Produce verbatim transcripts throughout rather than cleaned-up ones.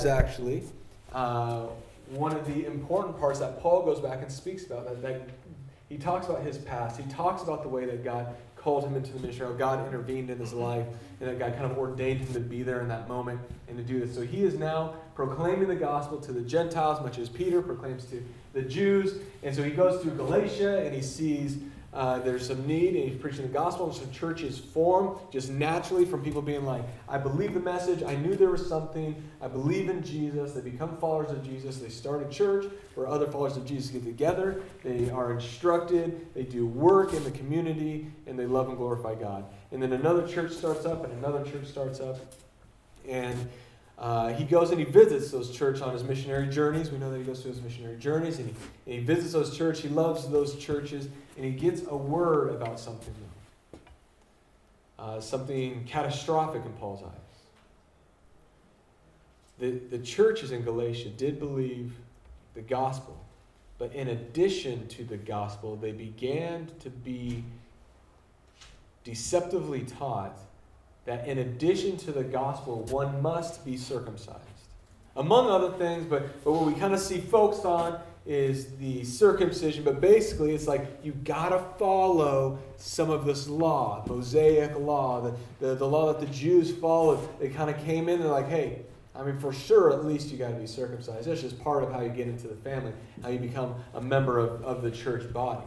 actually uh, one of the important parts that Paul goes back and speaks about. That, that he talks about his past. He talks about the way that God called him into the ministry, how God intervened in his life, and that God kind of ordained him to be there in that moment and to do this. So he is now proclaiming the gospel to the Gentiles, much as Peter proclaims to the Jews. And so he goes through Galatia and he sees Uh, there's some need, and he's preaching the gospel, and some churches form just naturally from people being like, I believe the message, I knew there was something, I believe in Jesus. They become followers of Jesus. They start a church where other followers of Jesus get together. They are instructed, they do work in the community, and they love and glorify God. And then another church starts up, and another church starts up, and Uh, he goes and he visits those churches on his missionary journeys. We know that he goes through his missionary journeys, and he, and he visits those churches. He loves those churches, and he gets a word about something new. Uh, something catastrophic in Paul's eyes. The, the churches in Galatia did believe the gospel, but in addition to the gospel, they began to be deceptively taught that in addition to the gospel, one must be circumcised. Among other things, but, but what we kind of see focused on is the circumcision. But basically, it's like you got to follow some of this law, Mosaic law, the, the, the law that the Jews followed. They kind of came in and they're like, hey, I mean, for sure, at least you got to be circumcised. That's just part of how you get into the family, how you become a member of, of the church body.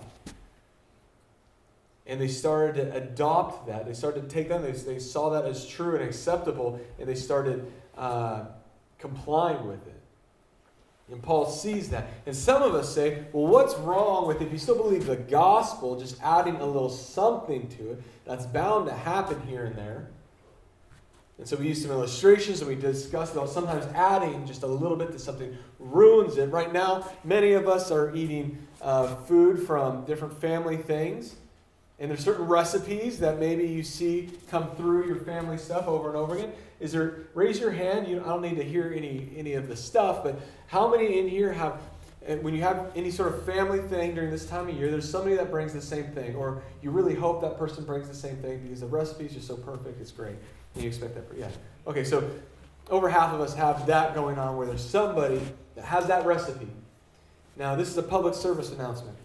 And they started to adopt that. They started to take that. They, they saw that as true and acceptable, and they started uh, complying with it. And Paul sees that. And some of us say, well, what's wrong with if you still believe the gospel, just adding a little something to it? That's bound to happen here and there. And so we use some illustrations, and we discussed about sometimes adding just a little bit to something ruins it. Right now, many of us are eating uh, food from different family things. And there's certain recipes that maybe you see come through your family stuff over and over again. Is there, raise your hand, you, I don't need to hear any, any of the stuff, but how many in here have, when you have any sort of family thing during this time of year, there's somebody that brings the same thing, or you really hope that person brings the same thing because the recipe is just so perfect, it's great. And you expect that, yeah. Okay, so over half of us have that going on where there's somebody that has that recipe. Now, this is a public service announcement.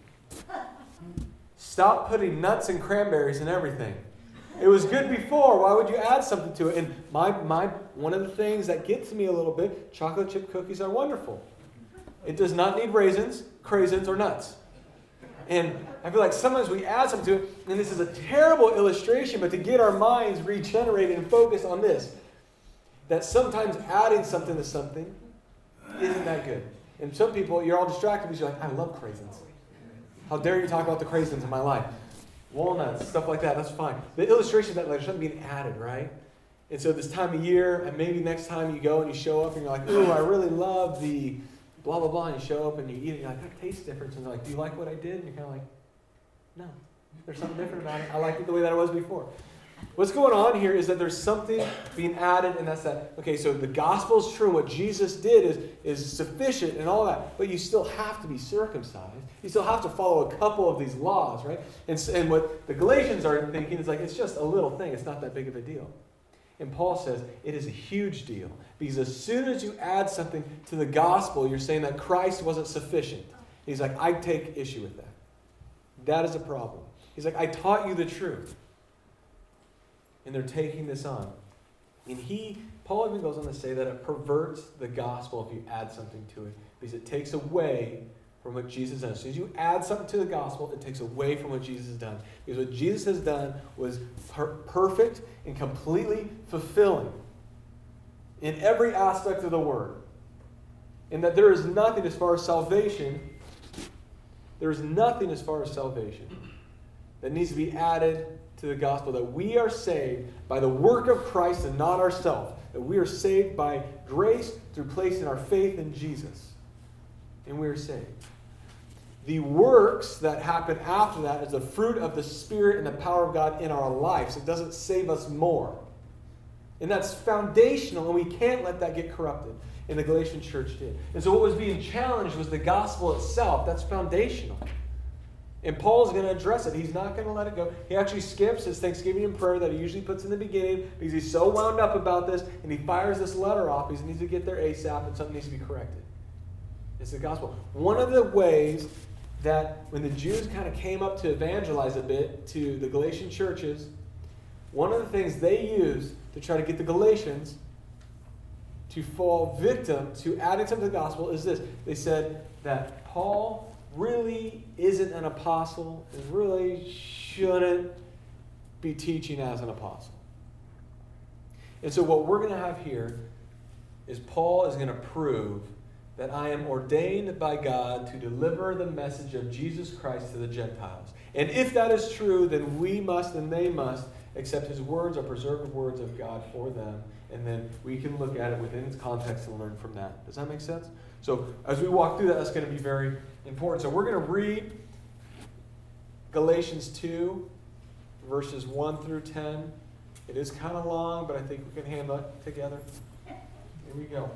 Stop putting nuts and cranberries in everything. It was good before. Why would you add something to it? And my my one of the things that gets me a little bit, chocolate chip cookies are wonderful. It does not need raisins, craisins, or nuts. And I feel like sometimes we add something to it, and this is a terrible illustration, but to get our minds regenerated and focused on this, that sometimes adding something to something isn't that good. And some people, you're all distracted because you're like, I love craisins. How dare you talk about the craisins in my life? Walnuts, stuff like that, that's fine. The illustration that like, there's something being added, right? And so this time of year, and maybe next time you go and you show up and you're like, ooh, I really love the blah, blah, blah. And you show up and you eat it, and you're like, that tastes different. And they're like, do you like what I did? And you're kind of like, no, there's something different about it. I like it the way that it was before. What's going on here is that there's something being added, and that's that. Okay, so the gospel is true. What Jesus did is, is sufficient and all that, but you still have to be circumcised. You still have to follow a couple of these laws, right? And, and what the Galatians are thinking is like, it's just a little thing. It's not that big of a deal. And Paul says it is a huge deal, because as soon as you add something to the gospel, you're saying that Christ wasn't sufficient. He's like, I take issue with that. That is a problem. He's like, I taught you the truth. And they're taking this on. And he, Paul even goes on to say that it perverts the gospel if you add something to it, because it takes away from what Jesus has done. So as you add something to the gospel, it takes away from what Jesus has done. Because what Jesus has done was per- perfect and completely fulfilling in every aspect of the word. And that there is nothing as far as salvation, there is nothing as far as salvation that needs to be added to the gospel, that we are saved by the work of Christ and not ourselves. That we are saved by grace through placing our faith in Jesus. And we are saved. The works that happen after that is the fruit of the Spirit and the power of God in our lives. It doesn't save us more. And that's foundational, and we can't let that get corrupted. And the Galatian church did. And so what was being challenged was the gospel itself. That's foundational. And Paul's going to address it. He's not going to let it go. He actually skips his Thanksgiving and prayer that he usually puts in the beginning because he's so wound up about this, and he fires this letter off. He needs to get there ASAP, and something needs to be corrected. It's the gospel. One of the ways that when the Jews kind of came up to evangelize a bit to the Galatian churches, one of the things they used to try to get the Galatians to fall victim to adding something to the gospel is this. They said that Paul really isn't an apostle and really shouldn't be teaching as an apostle. And so what we're going to have here is Paul is going to prove that I am ordained by God to deliver the message of Jesus Christ to the Gentiles. And if that is true, then we must and they must accept his words are preserved words of God for them. And then we can look at it within its context and learn from that. Does that make sense? So as we walk through that, that's going to be very important. So we're going to read Galatians two, verses one through ten. It is kind of long, but I think we can handle it together. Here we go.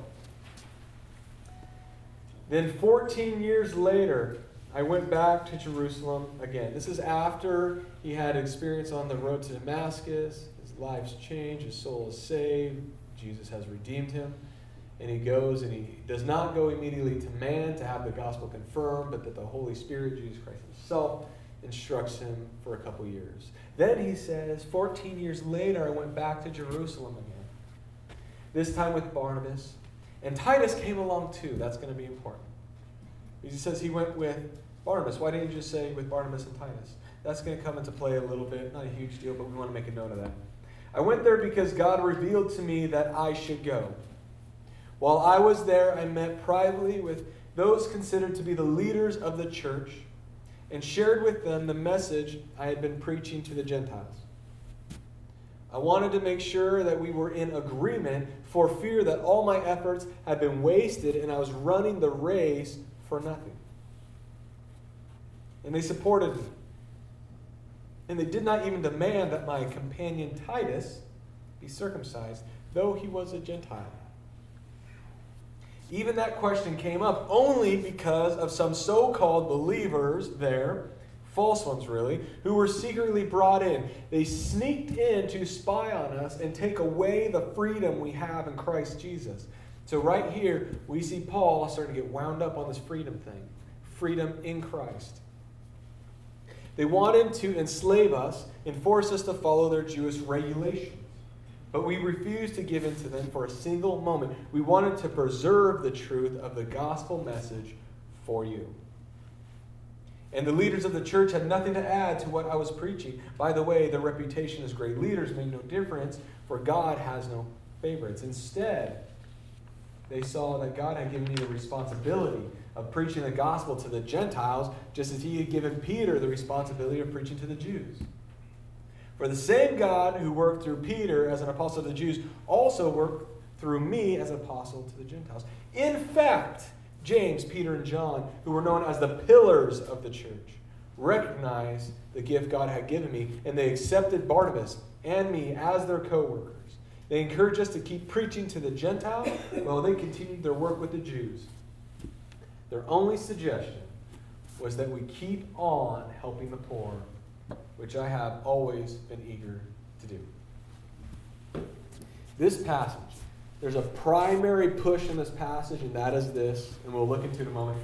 Then fourteen years later, I went back to Jerusalem again. This is after he had experience on the road to Damascus. His life's changed. His soul is saved. Jesus has redeemed him. And he goes, and he does not go immediately to man to have the gospel confirmed, but that the Holy Spirit, Jesus Christ himself, instructs him for a couple years. Then he says, fourteen years later, I went back to Jerusalem again. This time with Barnabas. And Titus came along too. That's going to be important. He says he went with Barnabas. Why didn't you just say with Barnabas and Titus? That's going to come into play a little bit. Not a huge deal, but we want to make a note of that. I went there because God revealed to me that I should go. While I was there, I met privately with those considered to be the leaders of the church and shared with them the message I had been preaching to the Gentiles. I wanted to make sure that we were in agreement for fear that all my efforts had been wasted and I was running the race for nothing. And they supported me. And they did not even demand that my companion Titus be circumcised, though he was a Gentile. Even that question came up only because of some so-called believers there, false ones really, who were secretly brought in. They sneaked in to spy on us and take away the freedom we have in Christ Jesus. So right here, we see Paul starting to get wound up on this freedom thing. Freedom in Christ. They wanted to enslave us and force us to follow their Jewish regulations. But we refused to give in to them for a single moment. We wanted to preserve the truth of the gospel message for you. And the leaders of the church had nothing to add to what I was preaching. By the way, their reputation as great leaders made no difference, for God has no favorites. Instead, they saw that God had given me the responsibility of preaching the gospel to the Gentiles, just as he had given Peter the responsibility of preaching to the Jews. For the same God who worked through Peter as an apostle to the Jews also worked through me as an apostle to the Gentiles. In fact, James, Peter, and John, who were known as the pillars of the church, recognized the gift God had given me, and they accepted Barnabas and me as their co-workers. They encouraged us to keep preaching to the Gentiles while they continued their work with the Jews. Their only suggestion was that we keep on helping the poor, which I have always been eager to do. This passage, there's a primary push in this passage, and that is this, and we'll look into it in a moment.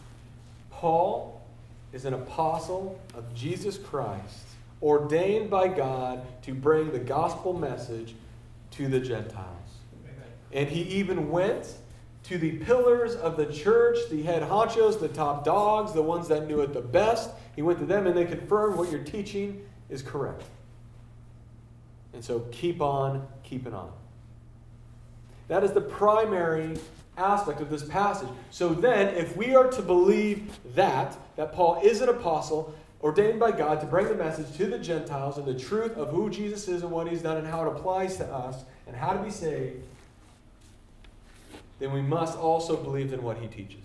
Paul is an apostle of Jesus Christ, ordained by God to bring the gospel message to the Gentiles. And he even went to the pillars of the church, the head honchos, the top dogs, the ones that knew it the best. He went to them and they confirmed what you're teaching is correct. And so keep on keeping on. That is the primary aspect of this passage. So then, if we are to believe that, that Paul is an apostle, ordained by God to bring the message to the Gentiles and the truth of who Jesus is and what he's done and how it applies to us and how to be saved, then we must also believe in what he teaches.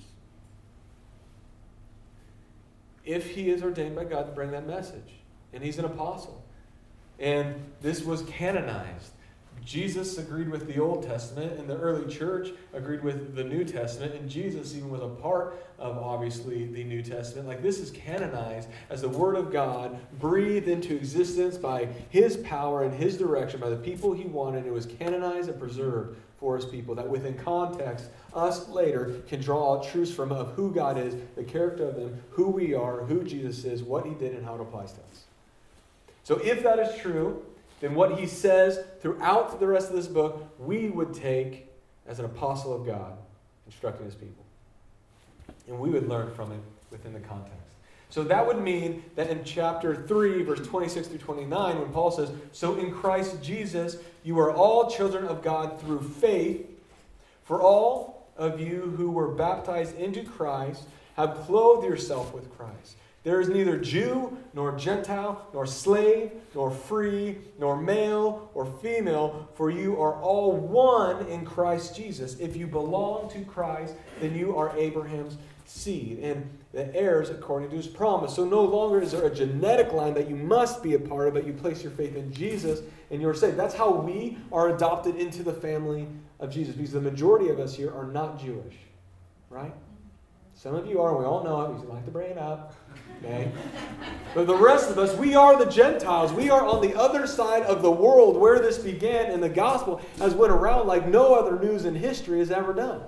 If he is ordained by God to bring that message, and he's an apostle, and this was canonized, Jesus agreed with the Old Testament, and the early church agreed with the New Testament, and Jesus even was a part of, obviously, the New Testament. Like, this is canonized as the Word of God, breathed into existence by His power and His direction, by the people He wanted. It was canonized and preserved for His people, that within context, us later can draw truths from of who God is, the character of Him, who we are, who Jesus is, what He did, and how it applies to us. So if that is true, then what He says throughout the rest of this book, we would take as an apostle of God, instructing His people. And we would learn from it within the context. So that would mean that in chapter three, verse twenty-six through twenty-nine, when Paul says, "So in Christ Jesus, you are all children of God through faith. For all of you who were baptized into Christ have clothed yourself with Christ. There is neither Jew, nor Gentile, nor slave, nor free, nor male, or female, for you are all one in Christ Jesus. If you belong to Christ, then you are Abraham's seed, and the heirs according to His promise." So no longer is there a genetic line that you must be a part of, but you place your faith in Jesus and you're saved. That's how we are adopted into the family of Jesus, because the majority of us here are not Jewish, right? Some of you are, and we all know it, because you like to bring it up. Okay? But the rest of us, we are the Gentiles. We are on the other side of the world where this began, and the gospel has went around like no other news in history has ever done.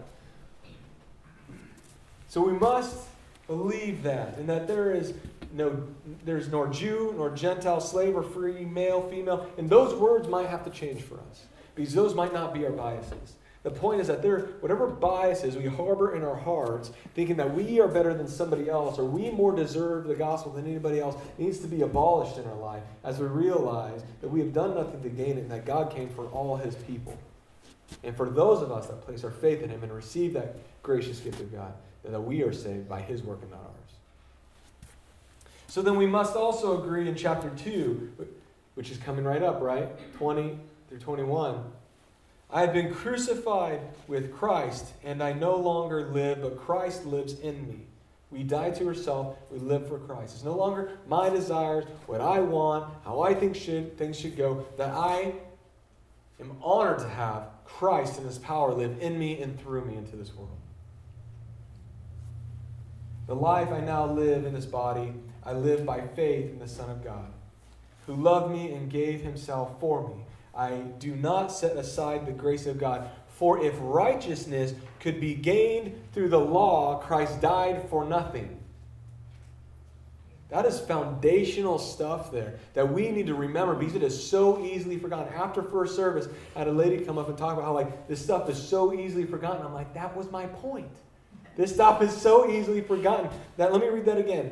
So we must believe that, and that there is no, there's nor Jew, nor Gentile, slave or free, male, female, and those words might have to change for us, because those might not be our biases. The point is that there, whatever biases we harbor in our hearts, thinking that we are better than somebody else, or we more deserve the gospel than anybody else, needs to be abolished in our life as we realize that we have done nothing to gain it, and that God came for all His people. And for those of us that place our faith in Him and receive that gracious gift of God, that we are saved by His work and not ours. So then we must also agree in chapter two, which is coming right up, right? twenty through twenty-one. "I have been crucified with Christ, and I no longer live, but Christ lives in me. We die to ourselves, we live for Christ. It's no longer my desires, what I want, how I think should things should go, that I am honored to have Christ and His power live in me and through me into this world. The life I now live in this body, I live by faith in the Son of God, who loved me and gave Himself for me. I do not set aside the grace of God, for if righteousness could be gained through the law, Christ died for nothing." That is foundational stuff there that we need to remember, because it is so easily forgotten. After first service, I had a lady come up and talk about how like this stuff is so easily forgotten. I'm like, that was my point. This stuff is so easily forgotten. That, let me read that again.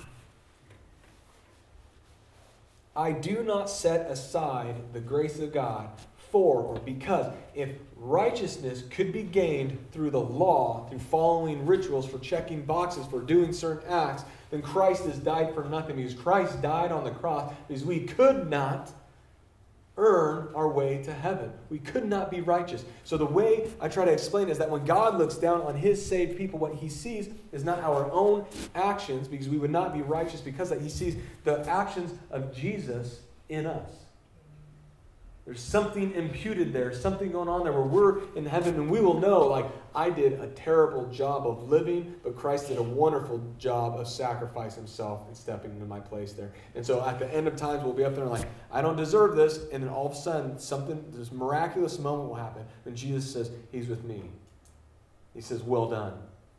"I do not set aside the grace of God, for or because if righteousness could be gained through the law, through following rituals, for checking boxes, for doing certain acts, then Christ has died for nothing." Because Christ died on the cross because we could not earn our way to heaven. We could not be righteous. So the way I try to explain is that when God looks down on His saved people, what He sees is not our own actions, because we would not be righteous because that He sees the actions of Jesus in us. There's something imputed there, something going on there where we're in heaven and we will know, like, I did a terrible job of living, but Christ did a wonderful job of sacrificing Himself and stepping into my place there. And so at the end of times, we'll be up there and like, I don't deserve this. And then all of a sudden, something, this miraculous moment will happen when Jesus says, He's with me. He says, well done.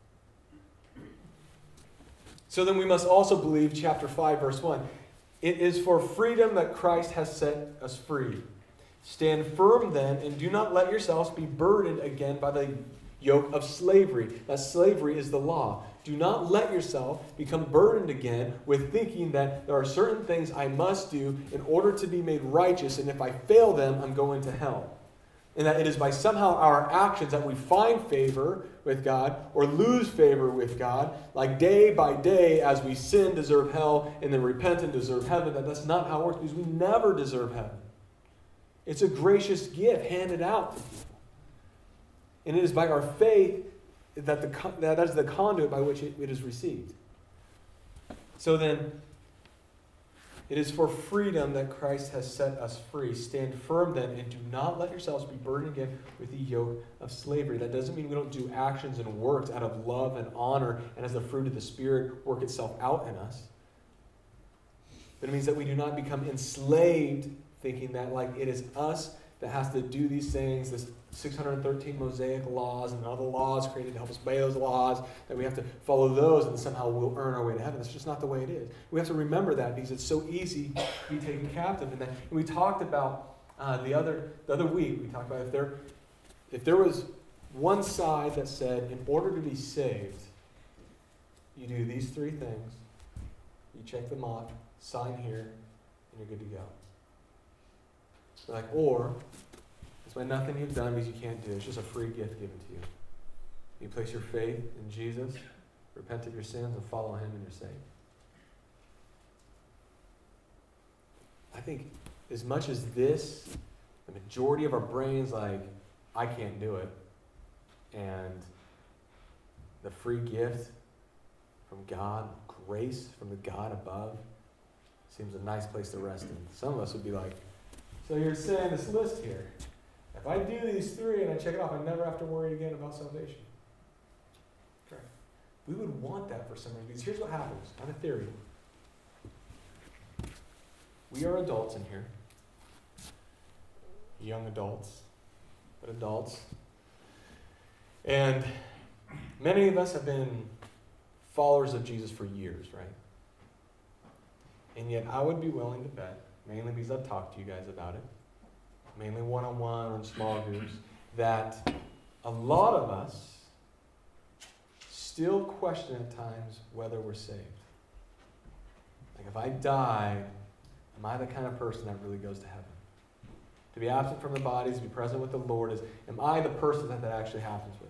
So then we must also believe, chapter five, verse one, "It is for freedom that Christ has set us free. Stand firm then, and do not let yourselves be burdened again by the yoke of slavery." That slavery is the law. Do not let yourself become burdened again with thinking that there are certain things I must do in order to be made righteous, and if I fail them, I'm going to hell. And that it is by somehow our actions that we find favor with God or lose favor with God, like day by day as we sin, deserve hell, and then repent and deserve heaven. That that's not how it works, because we never deserve heaven. It's a gracious gift handed out to people. And it is by our faith that the that is the conduit by which it, it is received. So then, It is for freedom that Christ has set us free. Stand firm then, and do not let yourselves be burdened again with the yoke of slavery. That doesn't mean we don't do actions and works out of love and honor, and as the fruit of the Spirit work itself out in us. But it means that we do not become enslaved, thinking that like it is us that has to do these things, this six hundred thirteen Mosaic laws and other laws created to help us obey those laws, that we have to follow those and somehow we'll earn our way to heaven. That's just not the way it is. We have to remember that because it's so easy to be taken captive in that. And we talked about uh, the other the other week, we talked about if there, if there was one side that said, in order to be saved, you do these three things, you check them off, sign here, and you're good to go. Like, or, it's by nothing you've done because you can't do it. It's just a free gift given to you. You place your faith in Jesus, repent of your sins, and follow him, and you're saved. I think as much as this, the majority of our brains like, I can't do it, and the free gift from God, grace from the God above, seems a nice place to rest in. Some of us would be like, so you're saying this list here, if I do these three and I check it off, I never have to worry again about salvation. Okay. We would want that for some reason. Because here's what happens. I have a theory. We are adults in here. Young adults. But adults. And many of us have been followers of Jesus for years, right? And yet I would be willing to bet, mainly because I've talked to you guys about it, mainly one-on-one or in small groups, that a lot of us still question at times whether we're saved. Like if I die, am I the kind of person that really goes to heaven? To be absent from the body, to be present with the Lord, is am I the person that that actually happens with?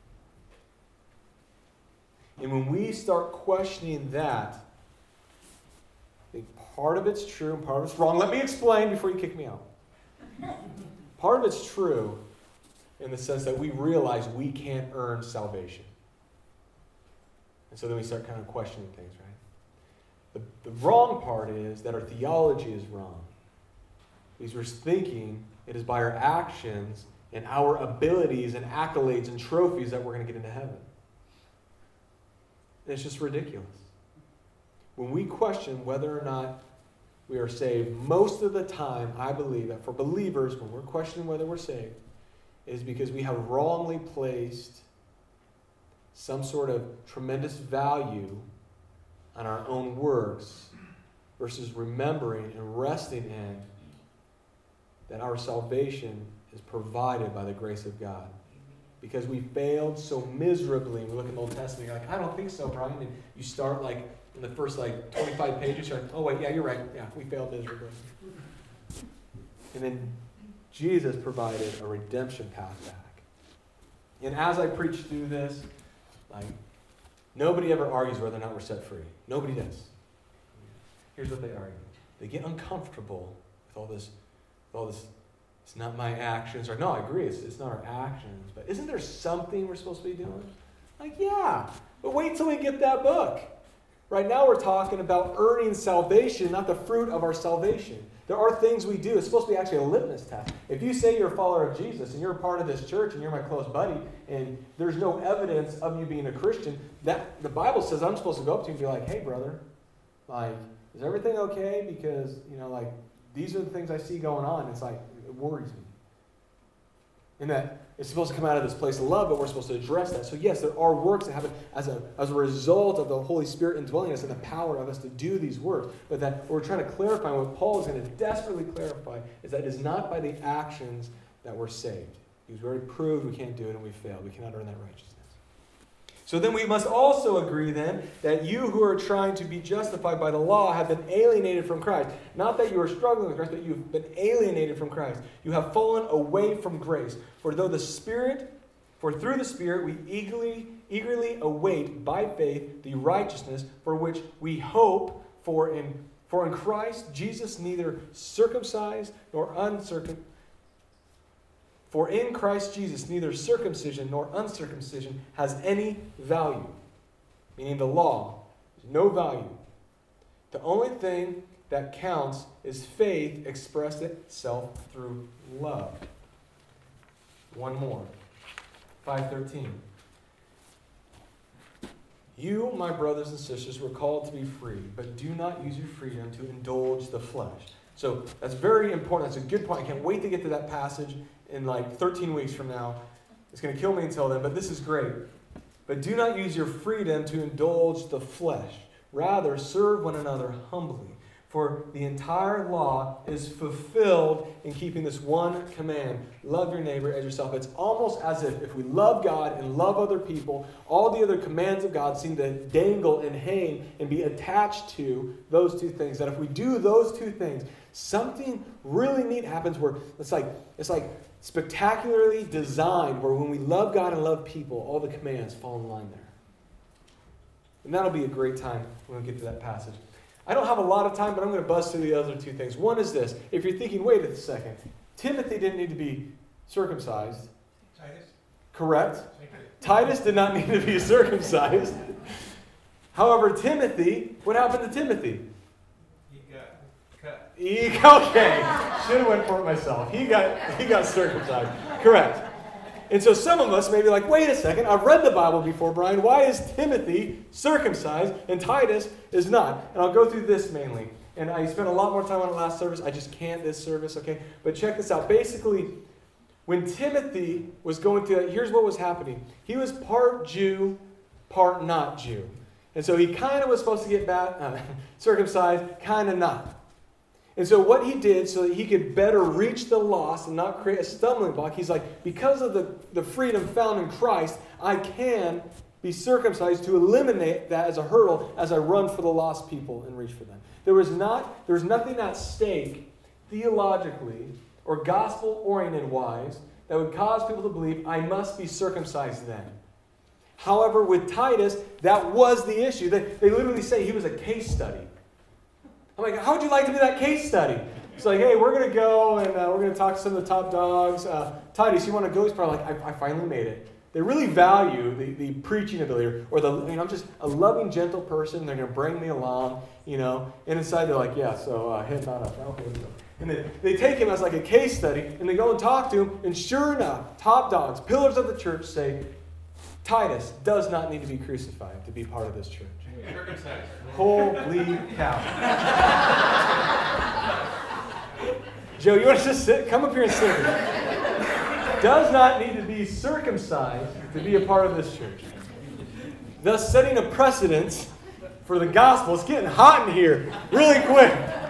And when we start questioning that, I think part of it's true and part of it's wrong. Let me explain before you kick me out. Part of it's true in the sense that we realize we can't earn salvation. And so then we start kind of questioning things, right? The, the wrong part is that our theology is wrong. Because we're thinking it is by our actions and our abilities and accolades and trophies that we're going to get into heaven. And it's just ridiculous. When we question whether or not we are saved, most of the time, I believe that for believers, when we're questioning whether we're saved, is because we have wrongly placed some sort of tremendous value on our own works versus remembering and resting in that our salvation is provided by the grace of God. Because we failed so miserably, and we look in the Old Testament, you're like, I don't think so, Brian. And you start like in the first like twenty-five pages, you're like, oh wait, yeah, you're right. Yeah, we failed miserably. And then Jesus provided a redemption path back. And as I preach through this, like, nobody ever argues whether or not we're set free. Nobody does. Here's what they argue. They get uncomfortable with all this, with all this, it's not my actions, or no, I agree, it's, it's not our actions, but isn't there something we're supposed to be doing? Like, yeah, but wait till we get that book. Right now we're talking about earning salvation, not the fruit of our salvation. There are things we do. It's supposed to be actually a litmus test. If you say you're a follower of Jesus and you're a part of this church and you're my close buddy and there's no evidence of you being a Christian, that the Bible says I'm supposed to go up to you and be like, hey, brother, like, is everything okay? Because, you know, like, these are the things I see going on. It's like, it worries me. And that it's supposed to come out of this place of love, but we're supposed to address that. So yes, there are works that happen as a, as a result of the Holy Spirit indwelling us and the power of us to do these works. But that what we're trying to clarify, what Paul is going to desperately clarify, is that it is not by the actions that we're saved. Because we already proved we can't do it and we failed. We cannot earn that righteousness. So then we must also agree then that you who are trying to be justified by the law have been alienated from Christ. Not that you are struggling with Christ, but you've been alienated from Christ. You have fallen away from grace. For though the Spirit, for through the Spirit we eagerly, eagerly await by faith the righteousness for which we hope for in, for in Christ Jesus neither circumcised nor uncircumcised. For in Christ Jesus, neither circumcision nor uncircumcision has any value. Meaning the law has no value. The only thing that counts is faith expressed itself through love. One more. five thirteen. You, my brothers and sisters, were called to be free, but do not use your freedom to indulge the flesh. So that's very important. That's a good point. I can't wait to get to that passage in like thirteen weeks from now. It's going to kill me until then, but this is great. But do not use your freedom to indulge the flesh. Rather, serve one another humbly. For the entire law is fulfilled in keeping this one command. Love your neighbor as yourself. It's almost as if if we love God and love other people, all the other commands of God seem to dangle and hang and be attached to those two things. That if we do those two things, something really neat happens where it's like it's like spectacularly designed, where when we love God and love people, all the commands fall in line there. And that'll be a great time when we get to that passage. I don't have a lot of time, but I'm going to buzz through the other two things. One is this. If you're thinking, wait a second, Timothy didn't need to be circumcised. Titus? Correct. Titus did not need to be circumcised. However, Timothy, what happened to Timothy? He got cut. He, okay. Should have went for it myself. He got, he got circumcised. Correct. And so some of us may be like, wait a second, I've read the Bible before, Brian. Why is Timothy circumcised and Titus is not? And I'll go through this mainly. And I spent a lot more time on the last service. I just can't this service, okay? But check this out. Basically, when Timothy was going through that, here's what was happening. He was part Jew, part not Jew. And so he kind of was supposed to get bat, uh, circumcised, kind of not. And so what he did so that he could better reach the lost and not create a stumbling block, he's like, because of the, the freedom found in Christ, I can be circumcised to eliminate that as a hurdle as I run for the lost people and reach for them. There was not, there was nothing at stake theologically or gospel-oriented wise that would cause people to believe I must be circumcised then. However, with Titus, that was the issue. They, they literally say he was a case study. I'm like, how would you like to be that case study? It's like, hey, we're going to go and uh, we're going to talk to some of the top dogs. Uh, Titus, you want to go? He's probably like, I, I finally made it. They really value the, the preaching ability, or the, you know, I'm just a loving, gentle person. They're going to bring me along, you know. And inside they're like, yeah, so uh, head not up. Okay, let's go. And then they take him as like a case study, and they go and talk to him. And sure enough, top dogs, pillars of the church say, Titus does not need to be crucified to be part of this church. Holy cow. Joe, you want to just sit? Come up here and sit. Does not need to be circumcised to be a part of this church. Thus setting a precedence for the gospel. It's getting hot in here really quick.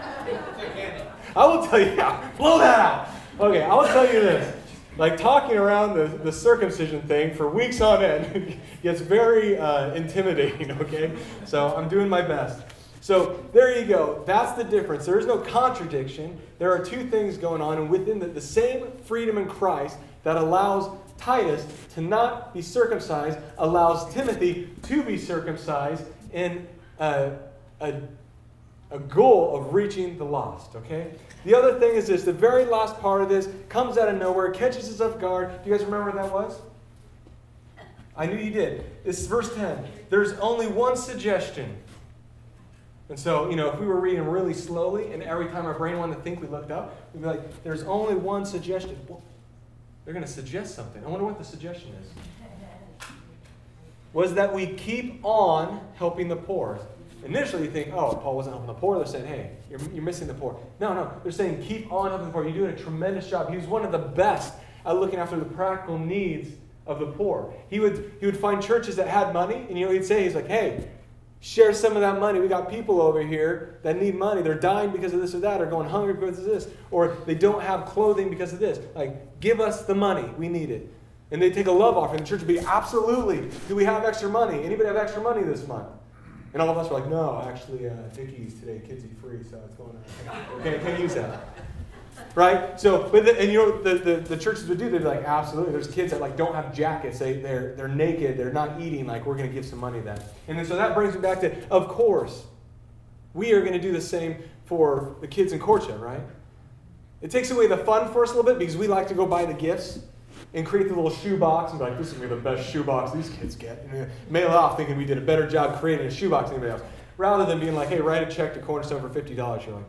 I will tell you, yeah, blow that out. Okay, I will tell you this. Like talking around the, the circumcision thing for weeks on end gets very uh, intimidating, okay? So I'm doing my best. So there you go. That's the difference. There is no contradiction. There are two things going on, and within the, the same freedom in Christ that allows Titus to not be circumcised, allows Timothy to be circumcised in a, a, a goal of reaching the lost, okay? The other thing is this, the very last part of this comes out of nowhere, catches us off guard. Do you guys remember what that was? I knew you did. This is verse ten. There's only one suggestion. And so, you know, if we were reading really slowly and every time our brain wanted to think, we looked up, we'd be like, there's only one suggestion. Well, they're going to suggest something. I wonder what the suggestion is. Was that we keep on helping the poor. Initially, you think, oh, Paul wasn't helping the poor. They're saying, hey, you're, you're missing the poor. No, no. They're saying, keep on helping the poor. You're doing a tremendous job. He was one of the best at looking after the practical needs of the poor. He would he would find churches that had money, and you know, he'd say, he's like, hey, share some of that money. We got people over here that need money. They're dying because of this or that, or going hungry because of this, or they don't have clothing because of this. Like, give us the money. We need it. And they take a love offering. The church would be, absolutely. Do we have extra money? Anybody have extra money this month? And all of us were like, no, actually, uh, Dickies today, kids eat free, so it's going on. Okay, can't use that. Right? So, but the, and you know, the, the, the churches would do, they'd be like, absolutely. There's kids that like don't have jackets. They, they're, they're naked. They're not eating. Like, we're going to give some money to them. And then so that brings me back to, of course, we are going to do the same for the kids in courtship, right? It takes away the fun for us a little bit because we like to go buy the gifts and create the little shoebox and be like, this is going to be the best shoebox these kids get. And mail it off thinking we did a better job creating a shoebox than anybody else. Rather than being like, hey, write a check to Cornerstone for fifty dollars. You're like,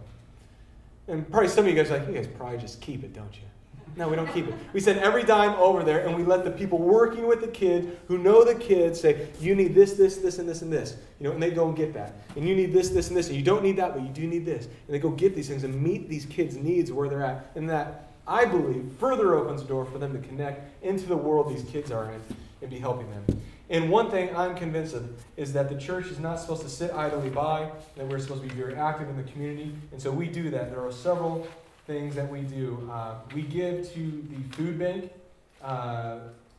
and probably some of you guys are like, you guys probably just keep it, don't you? No, we don't keep it. We send every dime over there, and we let the people working with the kids who know the kids say, you need this, this, this, and this, and this. You know, and they go and get that. And you need this, this, and this. And you don't need that, but you do need this. And they go get these things and meet these kids' needs where they're at. And that, I believe, further opens the door for them to connect into the world these kids are in and be helping them. And one thing I'm convinced of is that the church is not supposed to sit idly by, that we're supposed to be very active in the community. And so we do that. There are several things that we do. Uh, we give to the food bank uh,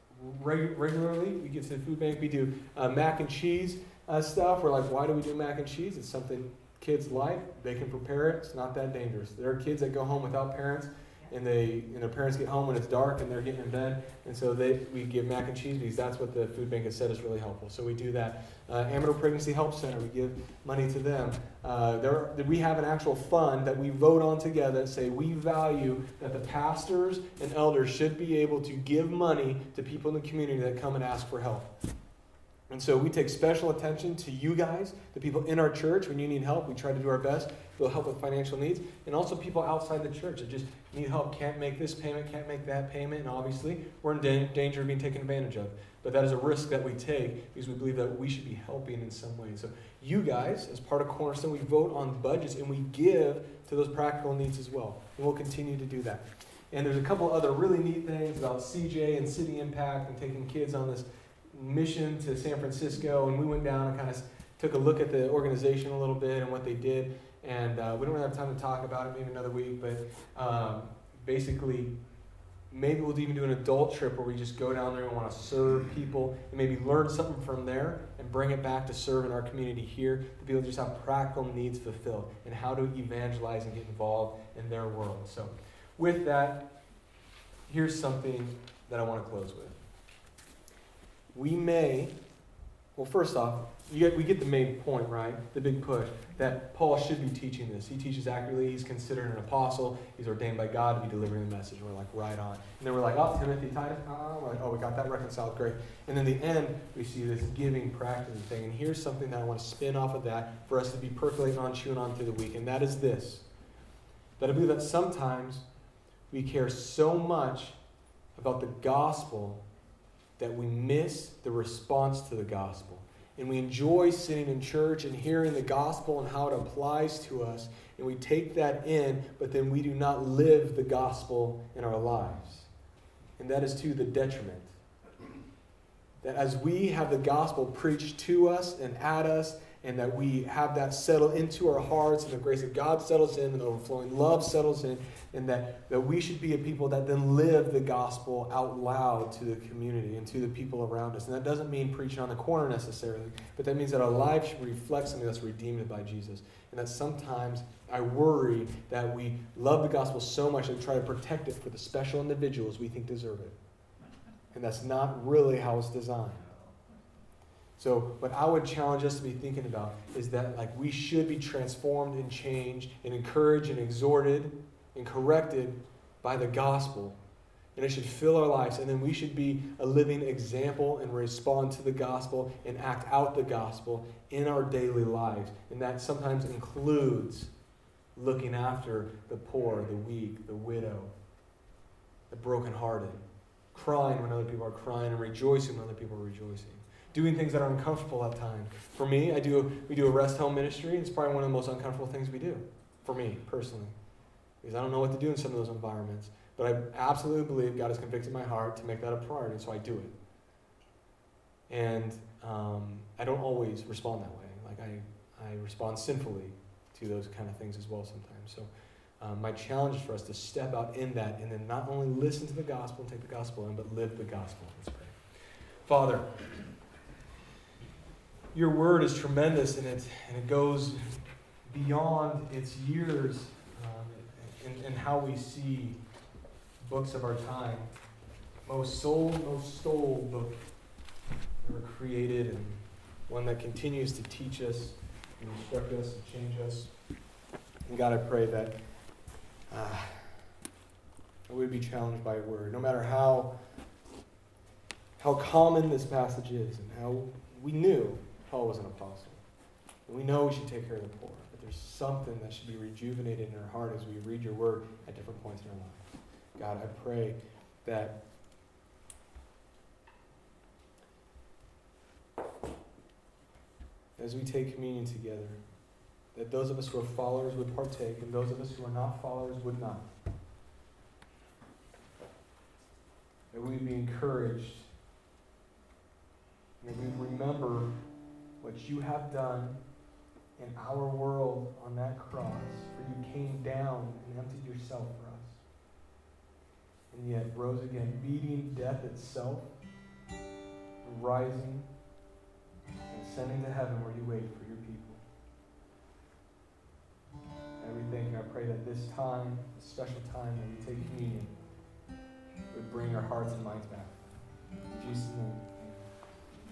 reg- regularly. We give to the food bank. We do uh, mac and cheese uh, stuff. We're like, why do we do mac and cheese? It's something kids like. They can prepare it. It's not that dangerous. There are kids that go home without parents, and they and their parents get home when it's dark and they're getting in bed, and so they we give mac and cheese because that's what the food bank has said is really helpful. So we do that. Uh, Amarillo Pregnancy Help Center, we give money to them. Uh, there, we have an actual fund that we vote on together and say we value that the pastors and elders should be able to give money to people in the community that come and ask for help. And so we take special attention to you guys, the people in our church. When you need help, we try to do our best. We'll help with financial needs. And also people outside the church that just need help, can't make this payment, can't make that payment. And obviously, we're in da- danger of being taken advantage of. But that is a risk that we take because we believe that we should be helping in some way. So you guys, as part of Cornerstone, we vote on budgets and we give to those practical needs as well. And we'll continue to do that. And there's a couple other really neat things about C J and City Impact and taking kids on this mission to San Francisco, and we went down and kind of took a look at the organization a little bit and what they did, and uh, we don't really have time to talk about it, maybe another week, but um, basically maybe we'll even do an adult trip where we just go down there and want to serve people and maybe learn something from there and bring it back to serve in our community here, to be able to just have practical needs fulfilled and how to evangelize and get involved in their world. So with that, here's something that I want to close with. We may, well, first off, you get, we get the main point, right? The big push, that Paul should be teaching this. He teaches accurately. He's considered an apostle. He's ordained by God to be delivering the message. And we're like, right on. And then we're like, oh, Timothy, Titus, oh, we're like, oh, we got that reconciled, great. And then the end, we see this giving, practicing thing. And here's something that I want to spin off of that for us to be percolating on, chewing on through the week. And that is this, that I believe that sometimes we care so much about the gospel that we miss the response to the gospel. And we enjoy sitting in church and hearing the gospel and how it applies to us. And we take that in, but then we do not live the gospel in our lives. And that is to the detriment. That as we have the gospel preached to us and at us, and that we have that settle into our hearts, and the grace of God settles in, and the overflowing love settles in, and that, that we should be a people that then live the gospel out loud to the community and to the people around us. And that doesn't mean preaching on the corner necessarily, but that means that our lives should reflect something that's redeemed by Jesus. And that sometimes I worry that we love the gospel so much that we try to protect it for the special individuals we think deserve it. And that's not really how it's designed. So what I would challenge us to be thinking about is that like we should be transformed and changed and encouraged and exhorted and corrected by the gospel. And it should fill our lives. And then we should be a living example and respond to the gospel and act out the gospel in our daily lives. And that sometimes includes looking after the poor, the weak, the widow, the brokenhearted, crying when other people are crying and rejoicing when other people are rejoicing. Doing things that are uncomfortable at times. For me, I do. we do a rest home ministry. It's probably one of the most uncomfortable things we do. For me, personally. Because I don't know what to do in some of those environments. But I absolutely believe God has convicted my heart to make that a priority, so I do it. And um, I don't always respond that way. Like I, I respond sinfully to those kind of things as well sometimes. So um, my challenge is for us to step out in that and then not only listen to the gospel and take the gospel in, but live the gospel. Let's pray. Father, your word is tremendous, and it and it goes beyond its years um, in, in how we see books of our time. Most sold, most stole book ever created, and one that continues to teach us and instruct us and change us. And God, I pray that uh, we would be challenged by your word, no matter how how common this passage is and how we knew Paul was an apostle. We know we should take care of the poor, but there's something that should be rejuvenated in our heart as we read your word at different points in our life. God, I pray that as we take communion together, that those of us who are followers would partake, and those of us who are not followers would not. That we would be encouraged, and that we would remember what you have done in our world on that cross, where you came down and emptied yourself for us, and yet rose again, beating death itself, and rising, and ascending to heaven where you wait for your people. And we thank you. I pray that this time, this special time when we take communion, would bring our hearts and minds back. In Jesus' name.